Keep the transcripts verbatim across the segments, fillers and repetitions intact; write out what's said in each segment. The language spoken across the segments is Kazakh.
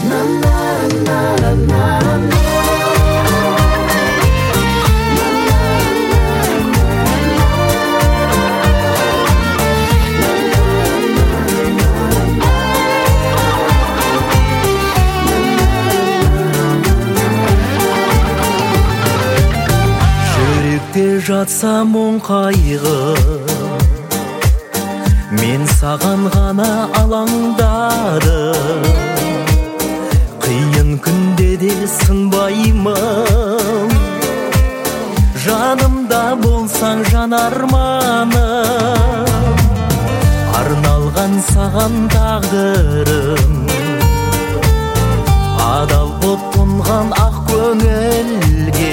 жатса мұң қайғы, мен саған ғана алаңдадым. Қиын күнде де сынбаймын, жанымда болсаң жанарманым. Арналған саған тағдырым, адал боп тұнған ақ көңілге.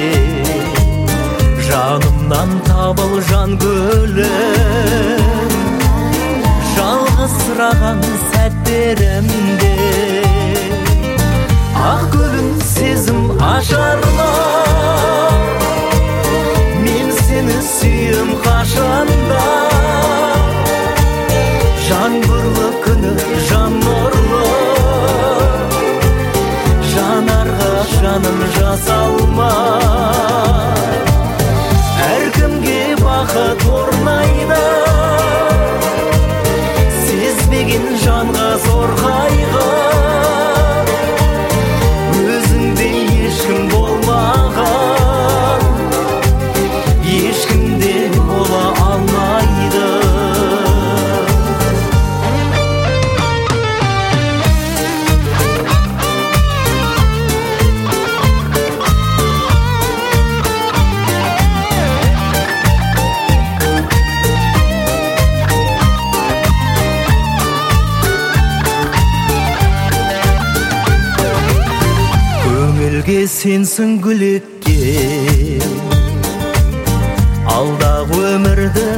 Жанымнан табыл жан гүлім, жалғызсыраған сәттерімде. Ақ гүлім сезім ажарма, мен сені сүйем қашанда. Жаңбырлы күні жан нұрлы, жанарға жаным жасалма. Әркімге бақыт орнайды, сезбеген жанға зор қайғы. Өзіңде ешкім болмаған, ешкімде бола алмайды. Сенсің гүл еккен,